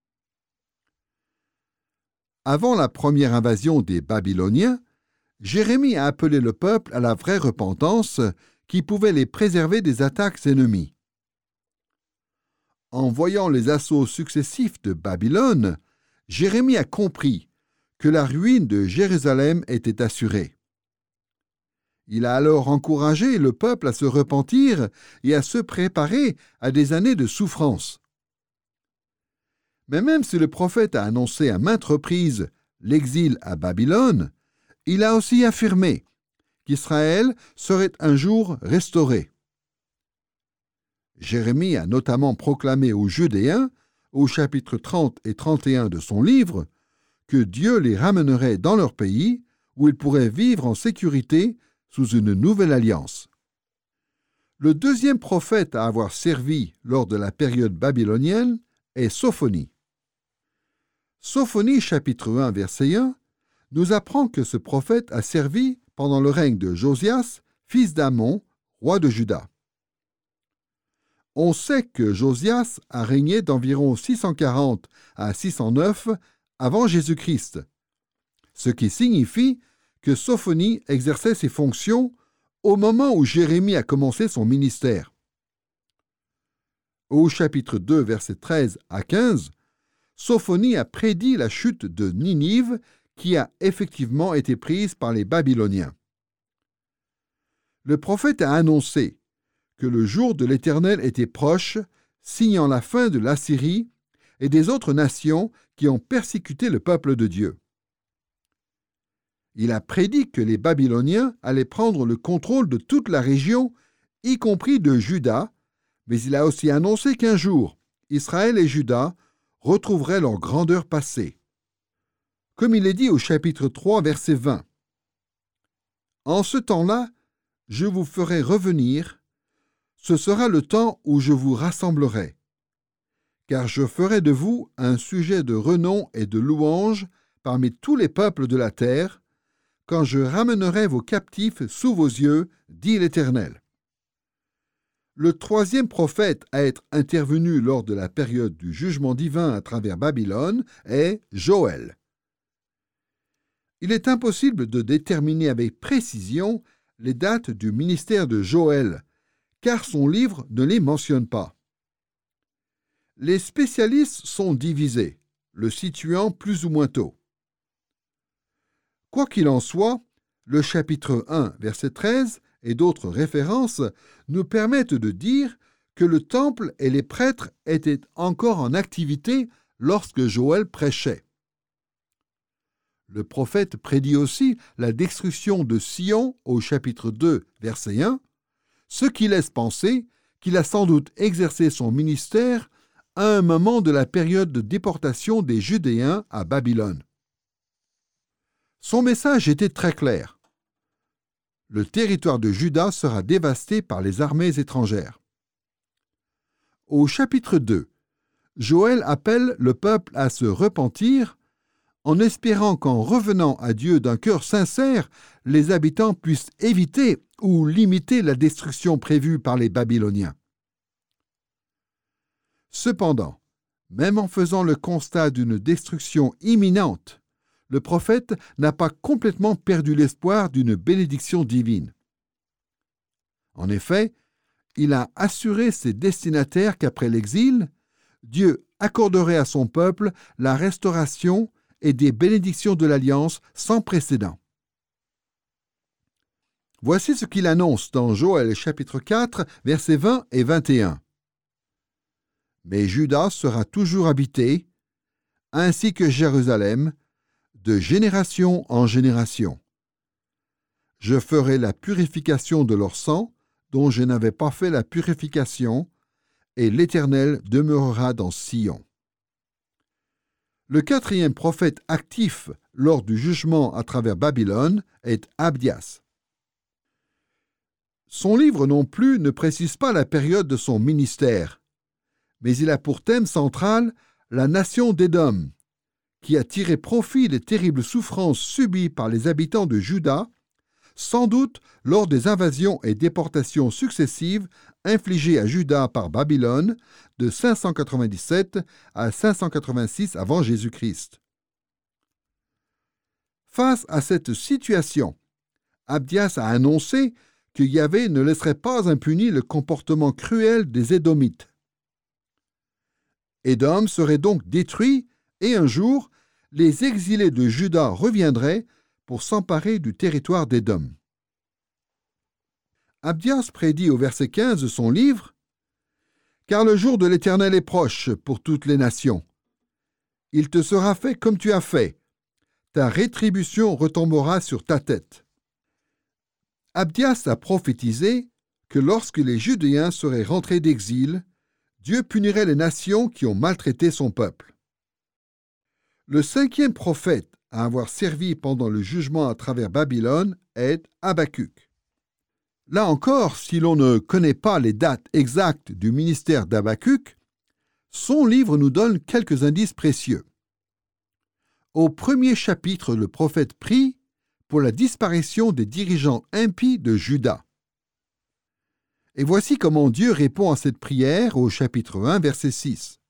Avant la première invasion des Babyloniens, Jérémie a appelé le peuple à la vraie repentance qui pouvait les préserver des attaques ennemies. En voyant les assauts successifs de Babylone, Jérémie a compris que la ruine de Jérusalem était assurée. Il a alors encouragé le peuple à se repentir et à se préparer à des années de souffrance. Mais même si le prophète a annoncé à maintes reprises l'exil à Babylone, il a aussi affirmé qu'Israël serait un jour restauré. Jérémie a notamment proclamé aux Judéens, au chapitre trente et trente et un de son livre, que Dieu les ramènerait dans leur pays où ils pourraient vivre en sécurité sous une nouvelle alliance. Le deuxième prophète à avoir servi lors de la période babylonienne est Sophonie. Sophonie, chapitre un, verset un, nous apprend que ce prophète a servi pendant le règne de Josias, fils d'Amon, roi de Juda. On sait que Josias a régné d'environ six cent quarante à six cent neuf avant Jésus-Christ, ce qui signifie que Sophonie exerçait ses fonctions au moment où Jérémie a commencé son ministère. Au chapitre deux, versets treize à quinze, Sophonie a prédit la chute de Ninive qui a effectivement été prise par les Babyloniens. Le prophète a annoncé que le jour de l'Éternel était proche, signant la fin de l'Assyrie et des autres nations qui ont persécuté le peuple de Dieu. Il a prédit que les Babyloniens allaient prendre le contrôle de toute la région, y compris de Juda, mais il a aussi annoncé qu'un jour, Israël et Juda retrouveraient leur grandeur passée. Comme il est dit au chapitre trois, verset vingt. « En ce temps-là, je vous ferai revenir, ce sera le temps où je vous rassemblerai, car je ferai de vous un sujet de renom et de louange parmi tous les peuples de la terre, quand je ramènerai vos captifs sous vos yeux, dit l'Éternel. » Le troisième prophète à être intervenu lors de la période du jugement divin à travers Babylone est Joël. Il est impossible de déterminer avec précision les dates du ministère de Joël, car son livre ne les mentionne pas. Les spécialistes sont divisés, le situant plus ou moins tôt. Quoi qu'il en soit, le chapitre un, verset treize, et d'autres références nous permettent de dire que le temple et les prêtres étaient encore en activité lorsque Joël prêchait. Le prophète prédit aussi la destruction de Sion au chapitre deux, verset un, ce qui laisse penser qu'il a sans doute exercé son ministère à un moment de la période de déportation des Judéens à Babylone. Son message était très clair. Le territoire de Juda sera dévasté par les armées étrangères. Au chapitre deux, Joël appelle le peuple à se repentir en espérant qu'en revenant à Dieu d'un cœur sincère, les habitants puissent éviter ou limiter la destruction prévue par les Babyloniens. Cependant, même en faisant le constat d'une destruction imminente, le prophète n'a pas complètement perdu l'espoir d'une bénédiction divine. En effet, il a assuré ses destinataires qu'après l'exil, Dieu accorderait à son peuple la restauration et des bénédictions de l'Alliance sans précédent. Voici ce qu'il annonce dans Joël chapitre quatre, versets vingt et vingt et un. « Mais Juda sera toujours habité, ainsi que Jérusalem, de génération en génération. Je ferai la purification de leur sang, dont je n'avais pas fait la purification, et l'Éternel demeurera dans Sion. » Le quatrième prophète actif lors du jugement à travers Babylone est Abdias. Son livre non plus ne précise pas la période de son ministère, mais il a pour thème central la nation d'Édom, qui a tiré profit des terribles souffrances subies par les habitants de Juda, sans doute lors des invasions et déportations successives infligées à Juda par Babylone de cinq cent quatre-vingt-dix-sept à cinq cent quatre-vingt-six avant Jésus-Christ. Face à cette situation, Abdias a annoncé que Yahvé ne laisserait pas impuni le comportement cruel des Édomites. Édom serait donc détruit et un jour, les exilés de Juda reviendraient pour s'emparer du territoire d'Édom. Abdias prédit au verset quinze de son livre « Car le jour de l'Éternel est proche pour toutes les nations. Il te sera fait comme tu as fait. Ta rétribution retombera sur ta tête. » Abdias a prophétisé que lorsque les Judéens seraient rentrés d'exil, Dieu punirait les nations qui ont maltraité son peuple. Le cinquième prophète à avoir servi pendant le jugement à travers Babylone est Habacuc. Là encore, si l'on ne connaît pas les dates exactes du ministère d'Habacuc, son livre nous donne quelques indices précieux. Au premier chapitre, le prophète prie pour la disparition des dirigeants impies de Juda. Et voici comment Dieu répond à cette prière au chapitre un, verset six.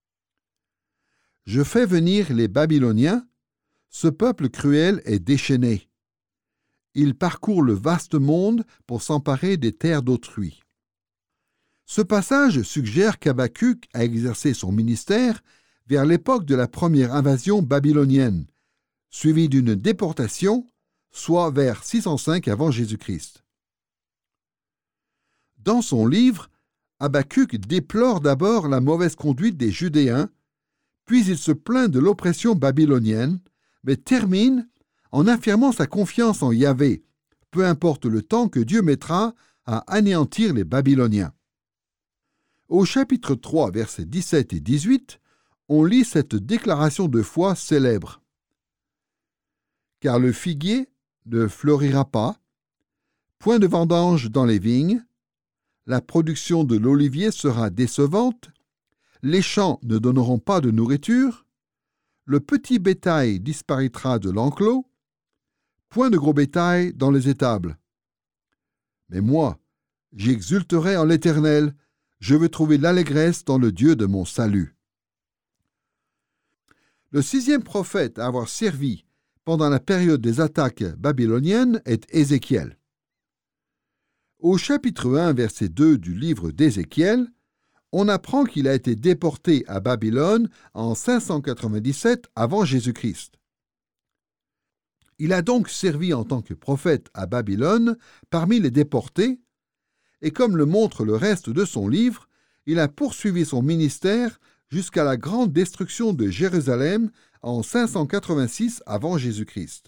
« Je fais venir les Babyloniens, ce peuple cruel est déchaîné. Il parcourt le vaste monde pour s'emparer des terres d'autrui. » Ce passage suggère qu'Habacuc a exercé son ministère vers l'époque de la première invasion babylonienne, suivie d'une déportation, soit vers six cent cinq avant Jésus-Christ. Dans son livre, Habacuc déplore d'abord la mauvaise conduite des Judéens, puis il se plaint de l'oppression babylonienne, mais termine en affirmant sa confiance en Yahvé, peu importe le temps que Dieu mettra à anéantir les Babyloniens. Au chapitre trois, versets dix-sept et dix-huit, on lit cette déclaration de foi célèbre. « Car le figuier ne fleurira pas, point de vendange dans les vignes, la production de l'olivier sera décevante, les champs ne donneront pas de nourriture, le petit bétail disparaîtra de l'enclos, point de gros bétail dans les étables. Mais moi, j'exulterai en l'Éternel, je veux trouver l'allégresse dans le Dieu de mon salut. » Le sixième prophète à avoir servi pendant la période des attaques babyloniennes est Ézéchiel. Au chapitre un, verset deux du livre d'Ézéchiel, on apprend qu'il a été déporté à Babylone en cinq cent quatre-vingt-dix-sept avant Jésus-Christ. Il a donc servi en tant que prophète à Babylone parmi les déportés, et comme le montre le reste de son livre, il a poursuivi son ministère jusqu'à la grande destruction de Jérusalem en cinq cent quatre-vingt-six avant Jésus-Christ.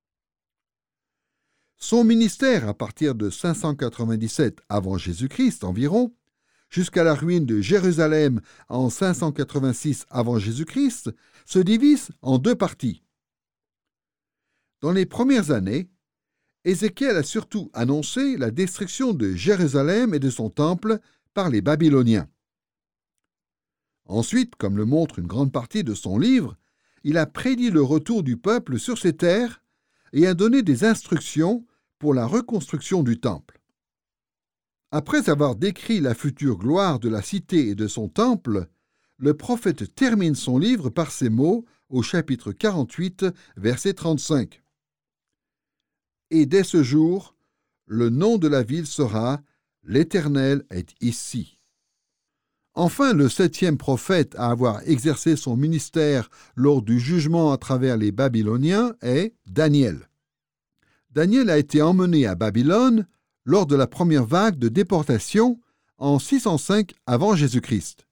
Son ministère à partir de cinq cent quatre-vingt-dix-sept avant Jésus-Christ environ, jusqu'à la ruine de Jérusalem en cinq cent quatre-vingt-six avant Jésus-Christ, se divise en deux parties. Dans les premières années, Ézéchiel a surtout annoncé la destruction de Jérusalem et de son temple par les Babyloniens. Ensuite, comme le montre une grande partie de son livre, il a prédit le retour du peuple sur ses terres et a donné des instructions pour la reconstruction du temple. Après avoir décrit la future gloire de la cité et de son temple, le prophète termine son livre par ces mots au chapitre quarante-huit, verset trente-cinq. « Et dès ce jour, le nom de la ville sera « L'Éternel est ici ». Enfin, le septième prophète à avoir exercé son ministère lors du jugement à travers les Babyloniens est Daniel. Daniel a été emmené à Babylone lors de la première vague de déportation en six cent cinq avant Jésus-Christ.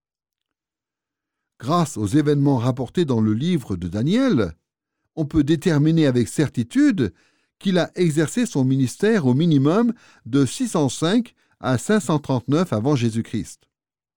Grâce aux événements rapportés dans le livre de Daniel, on peut déterminer avec certitude qu'il a exercé son ministère au minimum de six cent cinq à cinq cent trente-neuf avant Jésus-Christ.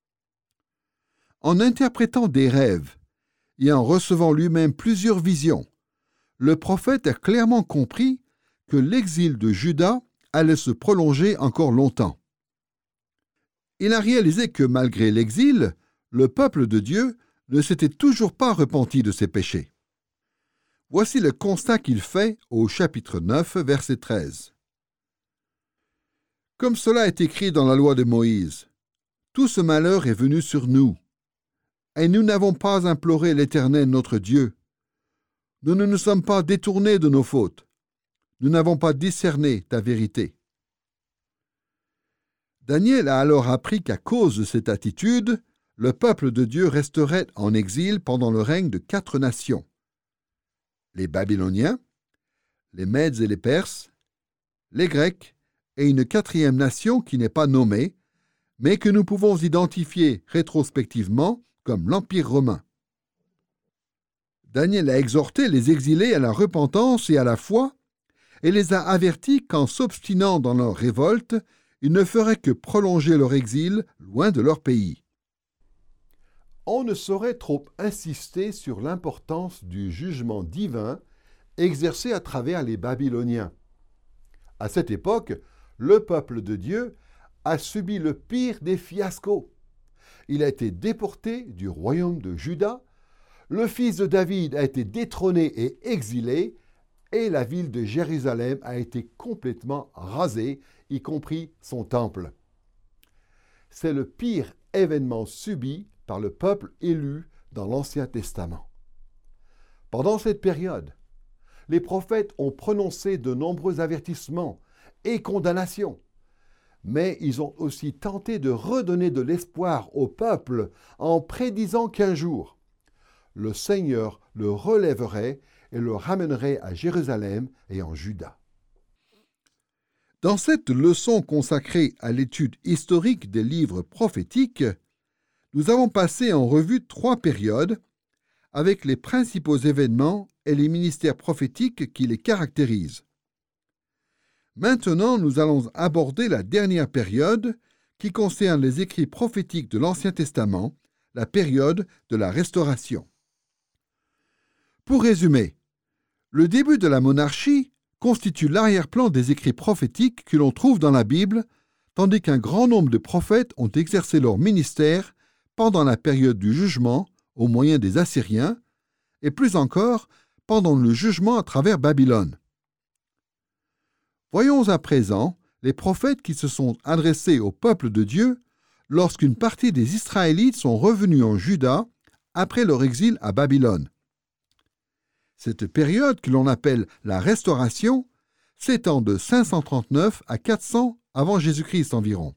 En interprétant des rêves et en recevant lui-même plusieurs visions, le prophète a clairement compris que l'exil de Juda allait se prolonger encore longtemps. Il a réalisé que malgré l'exil, le peuple de Dieu ne s'était toujours pas repenti de ses péchés. Voici le constat qu'il fait au chapitre neuf, verset treize. Comme cela est écrit dans la loi de Moïse, tout ce malheur est venu sur nous, et nous n'avons pas imploré l'Éternel notre Dieu. Nous ne nous sommes pas détournés de nos fautes. Nous n'avons pas discerné ta vérité. Daniel a alors appris qu'à cause de cette attitude, le peuple de Dieu resterait en exil pendant le règne de quatre nations. Les Babyloniens, les Mèdes et les Perses, les Grecs et une quatrième nation qui n'est pas nommée, mais que nous pouvons identifier rétrospectivement comme l'Empire romain. Daniel a exhorté les exilés à la repentance et à la foi, et les a avertis qu'en s'obstinant dans leur révolte, ils ne feraient que prolonger leur exil loin de leur pays. On ne saurait trop insister sur l'importance du jugement divin exercé à travers les Babyloniens. À cette époque, le peuple de Dieu a subi le pire des fiascos. Il a été déporté du royaume de Juda, le fils de David a été détrôné et exilé, et la ville de Jérusalem a été complètement rasée, y compris son temple. C'est le pire événement subi par le peuple élu dans l'Ancien Testament. Pendant cette période, les prophètes ont prononcé de nombreux avertissements et condamnations, mais ils ont aussi tenté de redonner de l'espoir au peuple en prédisant qu'un jour, le Seigneur le relèverait et le ramènerait à Jérusalem et en Juda. Dans cette leçon consacrée à l'étude historique des livres prophétiques, nous avons passé en revue trois périodes avec les principaux événements et les ministères prophétiques qui les caractérisent. Maintenant, nous allons aborder la dernière période qui concerne les écrits prophétiques de l'Ancien Testament, la période de la Restauration. Pour résumer, le début de la monarchie constitue l'arrière-plan des écrits prophétiques que l'on trouve dans la Bible, tandis qu'un grand nombre de prophètes ont exercé leur ministère pendant la période du jugement au moyen des Assyriens, et plus encore pendant le jugement à travers Babylone. Voyons à présent les prophètes qui se sont adressés au peuple de Dieu lorsqu'une partie des Israélites sont revenus en Juda après leur exil à Babylone. Cette période que l'on appelle la Restauration s'étend de cinq cent trente-neuf à quatre cents avant Jésus-Christ environ.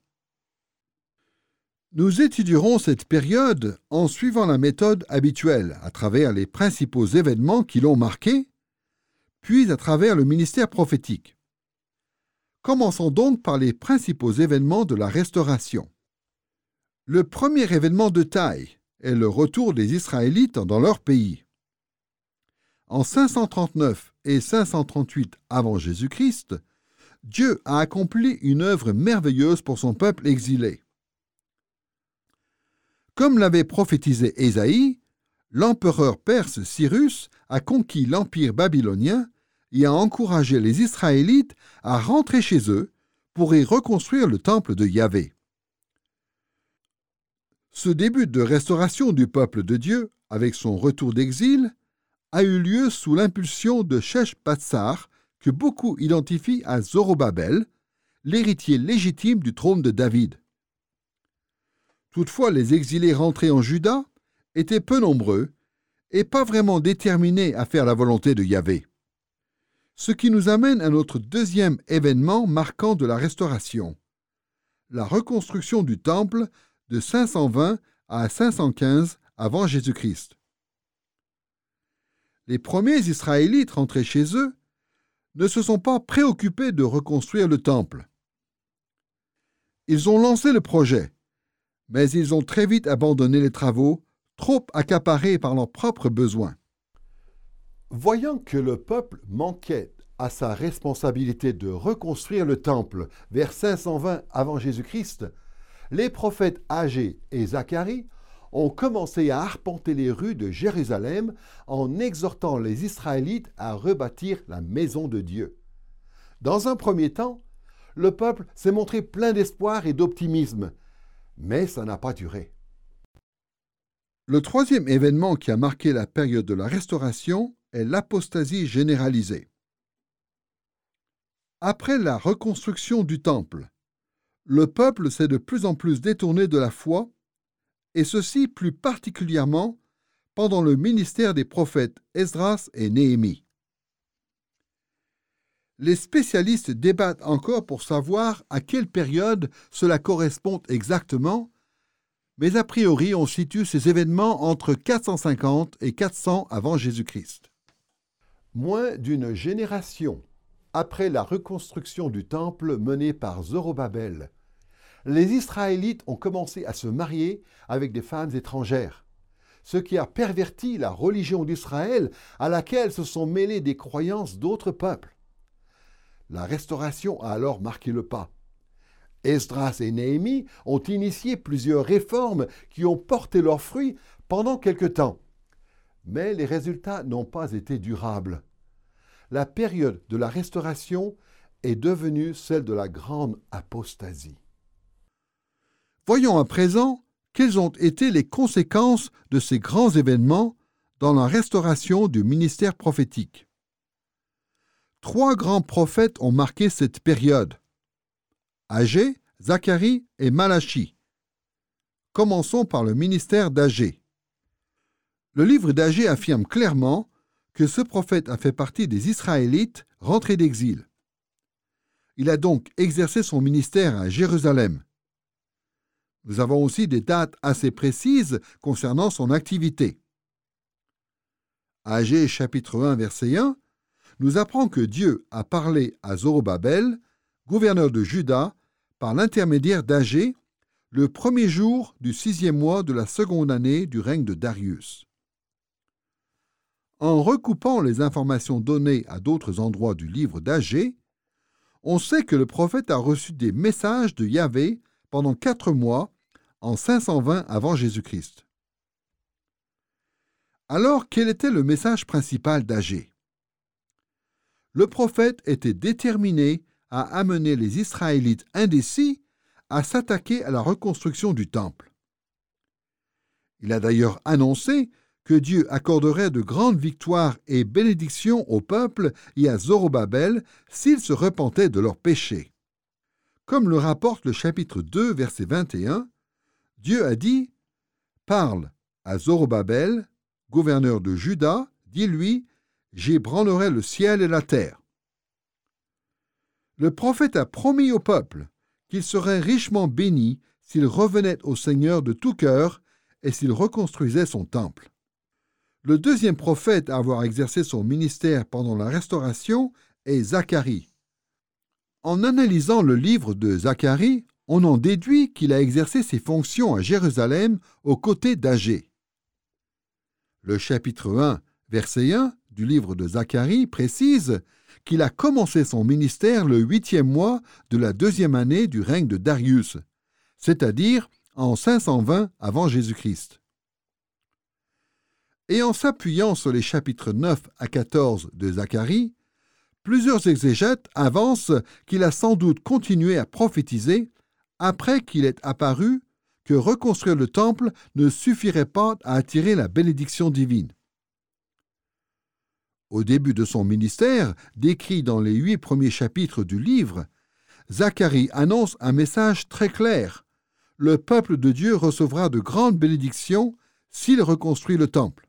Nous étudierons cette période en suivant la méthode habituelle à travers les principaux événements qui l'ont marqué, puis à travers le ministère prophétique. Commençons donc par les principaux événements de la Restauration. Le premier événement de taille est le retour des Israélites dans leur pays. En cinq cent trente-neuf et cinq cent trente-huit avant Jésus-Christ, Dieu a accompli une œuvre merveilleuse pour son peuple exilé. Comme l'avait prophétisé Ésaïe, l'empereur perse Cyrus a conquis l'empire babylonien et a encouragé les Israélites à rentrer chez eux pour y reconstruire le temple de Yahvé. Ce début de restauration du peuple de Dieu, avec son retour d'exil, a eu lieu sous l'impulsion de Sheshbatsar, que beaucoup identifient à Zorobabel, l'héritier légitime du trône de David. Toutefois, les exilés rentrés en Juda étaient peu nombreux et pas vraiment déterminés à faire la volonté de Yahvé. Ce qui nous amène à notre deuxième événement marquant de la Restauration, la reconstruction du temple de cinq cent vingt à cinq cent quinze avant Jésus-Christ. Les premiers Israélites rentrés chez eux ne se sont pas préoccupés de reconstruire le temple. Ils ont lancé le projet, mais ils ont très vite abandonné les travaux, trop accaparés par leurs propres besoins. Voyant que le peuple manquait à sa responsabilité de reconstruire le temple vers cinq cent vingt avant Jésus-Christ, les prophètes Agé et Zacharie ont commencé à arpenter les rues de Jérusalem en exhortant les Israélites à rebâtir la maison de Dieu. Dans un premier temps, le peuple s'est montré plein d'espoir et d'optimisme, mais ça n'a pas duré. Le troisième événement qui a marqué la période de la Restauration est l'apostasie généralisée. Après la reconstruction du Temple, le peuple s'est de plus en plus détourné de la foi, et ceci plus particulièrement pendant le ministère des prophètes Esdras et Néhémie. Les spécialistes débattent encore pour savoir à quelle période cela correspond exactement, mais a priori on situe ces événements entre quatre cent cinquante et quatre cents avant Jésus-Christ. Moins d'une génération après la reconstruction du temple menée par Zorobabel, les Israélites ont commencé à se marier avec des femmes étrangères, ce qui a perverti la religion d'Israël à laquelle se sont mêlées des croyances d'autres peuples. La restauration a alors marqué le pas. Esdras et Néhémie ont initié plusieurs réformes qui ont porté leurs fruits pendant quelque temps. Mais les résultats n'ont pas été durables. La période de la restauration est devenue celle de la grande apostasie. Voyons à présent quelles ont été les conséquences de ces grands événements dans la restauration du ministère prophétique. Trois grands prophètes ont marqué cette période: Agé, Zacharie et Malachi. Commençons par le ministère d'Agé. Le livre d'Agé affirme clairement que ce prophète a fait partie des Israélites rentrés d'exil. Il a donc exercé son ministère à Jérusalem. Nous avons aussi des dates assez précises concernant son activité. Agé chapitre un verset un nous apprend que Dieu a parlé à Zorobabel, gouverneur de Juda, par l'intermédiaire d'Agé, le premier jour du sixième mois de la seconde année du règne de Darius. En recoupant les informations données à d'autres endroits du livre d'Agé, on sait que le prophète a reçu des messages de Yahvé pendant quatre mois, en cinq cent vingt avant Jésus-Christ. Alors, quel était le message principal d'Agé? Le prophète était déterminé à amener les Israélites indécis à s'attaquer à la reconstruction du temple. Il a d'ailleurs annoncé que Dieu accorderait de grandes victoires et bénédictions au peuple et à Zorobabel s'ils se repentaient de leurs péchés. Comme le rapporte le chapitre deux, verset vingt et un, Dieu a dit « Parle à Zorobabel, gouverneur de Juda, dis-lui, j'ébranlerai le ciel et la terre. » Le prophète a promis au peuple qu'il serait richement béni s'il revenait au Seigneur de tout cœur et s'il reconstruisait son temple. Le deuxième prophète à avoir exercé son ministère pendant la restauration est Zacharie. En analysant le livre de Zacharie, on en déduit qu'il a exercé ses fonctions à Jérusalem aux côtés d'Agé. Le chapitre un, verset un du livre de Zacharie précise qu'il a commencé son ministère le huitième mois de la deuxième année du règne de Darius, c'est-à-dire en cinq cent vingt avant Jésus-Christ. Et en s'appuyant sur les chapitres neuf à quatorze de Zacharie, plusieurs exégètes avancent qu'il a sans doute continué à prophétiser après qu'il ait apparu que reconstruire le temple ne suffirait pas à attirer la bénédiction divine. Au début de son ministère, décrit dans les huit premiers chapitres du livre, Zacharie annonce un message très clair. Le peuple de Dieu recevra de grandes bénédictions s'il reconstruit le temple.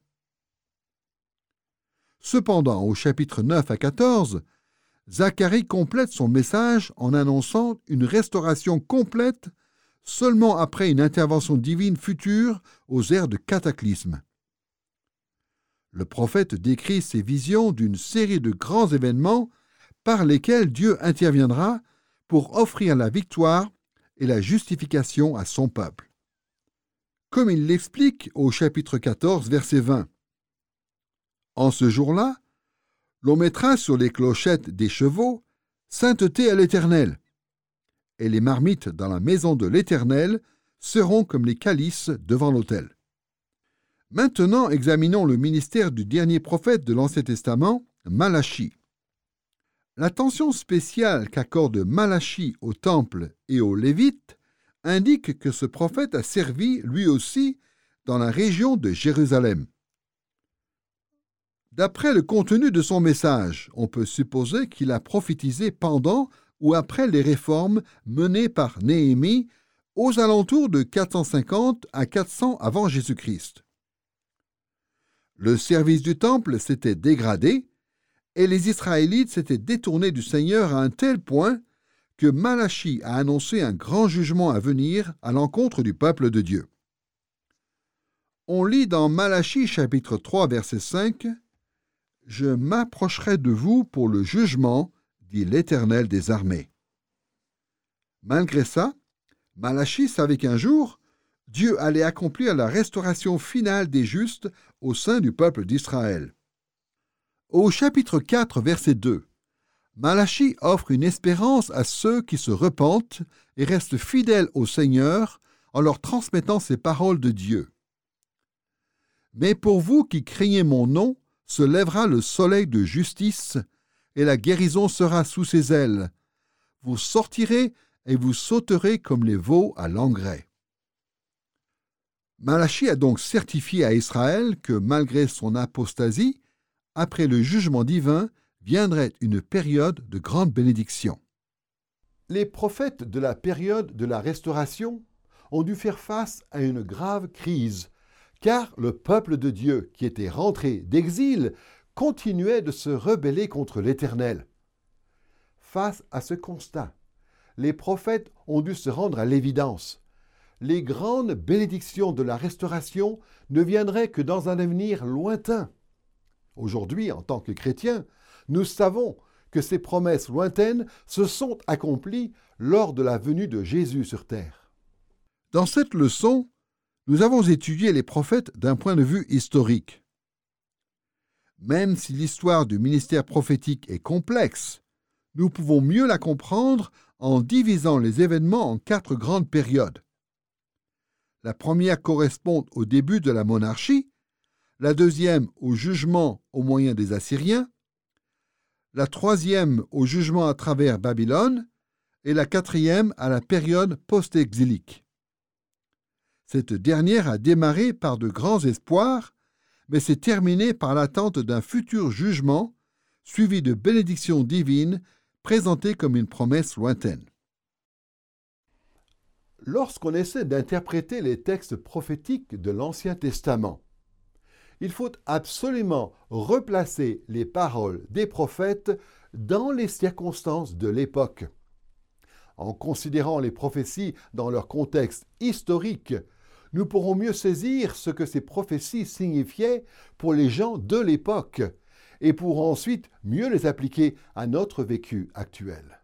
Cependant, au chapitre neuf à quatorze, Zacharie complète son message en annonçant une restauration complète seulement après une intervention divine future aux ères de cataclysme. Le prophète décrit ses visions d'une série de grands événements par lesquels Dieu interviendra pour offrir la victoire et la justification à son peuple. Comme il l'explique au chapitre quatorze, verset vingt. En ce jour-là, l'on mettra sur les clochettes des chevaux « Sainteté à l'Éternel », et les marmites dans la maison de l'Éternel seront comme les calices devant l'autel. Maintenant, examinons le ministère du dernier prophète de l'Ancien Testament, Malachi. L'attention spéciale qu'accorde Malachi au temple et aux Lévites indique que ce prophète a servi, lui aussi, dans la région de Jérusalem. D'après le contenu de son message, on peut supposer qu'il a prophétisé pendant ou après les réformes menées par Néhémie aux alentours de quatre cent cinquante à quatre cents avant Jésus-Christ. Le service du temple s'était dégradé et les Israélites s'étaient détournés du Seigneur à un tel point que Malachie a annoncé un grand jugement à venir à l'encontre du peuple de Dieu. On lit dans Malachie chapitre trois verset cinq « Je m'approcherai de vous pour le jugement, dit l'Éternel des armées. » Malgré ça, Malachie savait qu'un jour, Dieu allait accomplir la restauration finale des justes au sein du peuple d'Israël. Au chapitre quatre, verset deux, Malachie offre une espérance à ceux qui se repentent et restent fidèles au Seigneur en leur transmettant ces paroles de Dieu. « Mais pour vous qui craignez mon nom, se lèvera le soleil de justice, et la guérison sera sous ses ailes. Vous sortirez et vous sauterez comme les veaux à l'engrais. » Malachie a donc certifié à Israël que malgré son apostasie, après le jugement divin, viendrait une période de grande bénédiction. Les prophètes de la période de la Restauration ont dû faire face à une grave crise, car le peuple de Dieu qui était rentré d'exil continuait de se rebeller contre l'Éternel. Face à ce constat, les prophètes ont dû se rendre à l'évidence. Les grandes bénédictions de la Restauration ne viendraient que dans un avenir lointain. Aujourd'hui, en tant que chrétiens, nous savons que ces promesses lointaines se sont accomplies lors de la venue de Jésus sur terre. Dans cette leçon, nous avons étudié les prophètes d'un point de vue historique. Même si l'histoire du ministère prophétique est complexe, nous pouvons mieux la comprendre en divisant les événements en quatre grandes périodes. La première correspond au début de la monarchie, la deuxième au jugement au moyen des Assyriens, la troisième au jugement à travers Babylone et la quatrième à la période post-exilique. Cette dernière a démarré par de grands espoirs, mais s'est terminée par l'attente d'un futur jugement suivi de bénédictions divines présentées comme une promesse lointaine. Lorsqu'on essaie d'interpréter les textes prophétiques de l'Ancien Testament, il faut absolument replacer les paroles des prophètes dans les circonstances de l'époque. En considérant les prophéties dans leur contexte historique, nous pourrons mieux saisir ce que ces prophéties signifiaient pour les gens de l'époque et pourrons ensuite mieux les appliquer à notre vécu actuel.